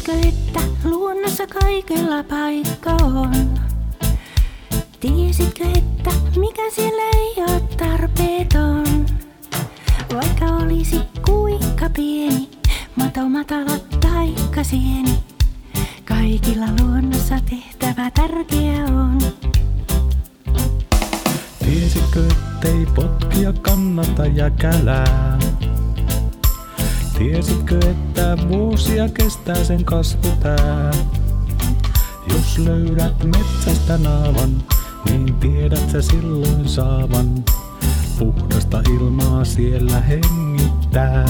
Tiesitkö, että luonnossa kaikella paikka on? Tiesitkö, että mikä siellä ei ole tarpeeton? Vaikka olisi kuinka pieni, mato matala taikka sieni, kaikilla luonnossa tehtävä tärkeä on. Tiesitkö, ettei potkia kannata jäkälää? Tiesitkö, että vuosia kestää sen kasvutää? Jos löydät metsästä naavan, niin tiedät sä silloin saavan puhdasta ilmaa siellä hengittää.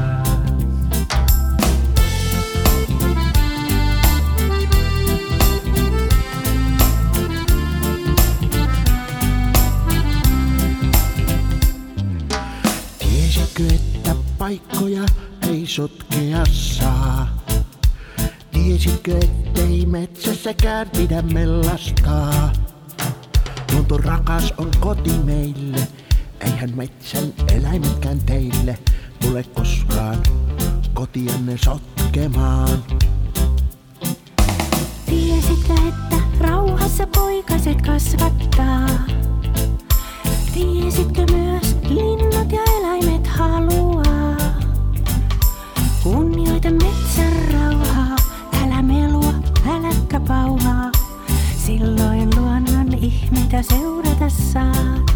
Tiesitkö, että paikkoja ei sotkea saa? Tiesitkö, ettei metsässäkään pidä mellastaa? Luonto rakas on koti meille, eihän metsän eläimetkään teille tule koskaan kotianne sotkemaan. Tiesitkö, että rauhassa poikaset kasvattaa? Tiesitkö myös linnut ja eläimet haluaa? Kunnioita metsän rauhaa, älä melua, äläkä pauhaa. Silloin luonnon ihmeitä seurata saat.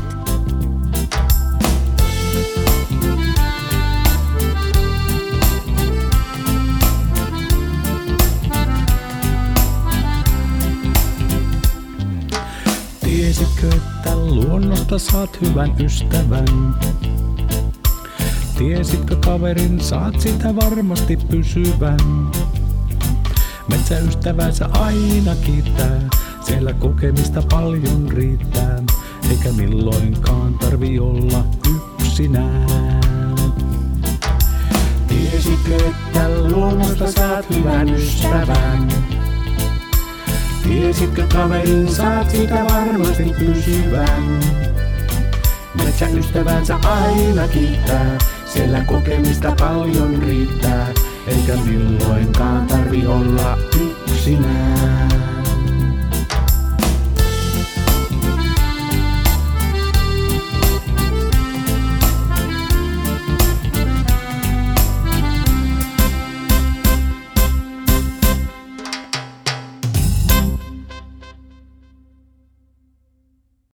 Tiesitkö, että luonnosta saat hyvän ystävän? Tiesitkö, kaverin, saat sitä varmasti pysyvän? Metsäystävänsä aina kiittää, siellä kokemista paljon riittää, eikä milloinkaan tarvi olla yksinään. Tiesitkö, että luonnosta saat hyvän ystävän? Tiesitkö, kaverin, saat sitä varmasti pysyvän? Metsäystävänsä aina kiittää, siellä kokemista paljon riittää, eikä milloinkaan tarvi olla yksinään.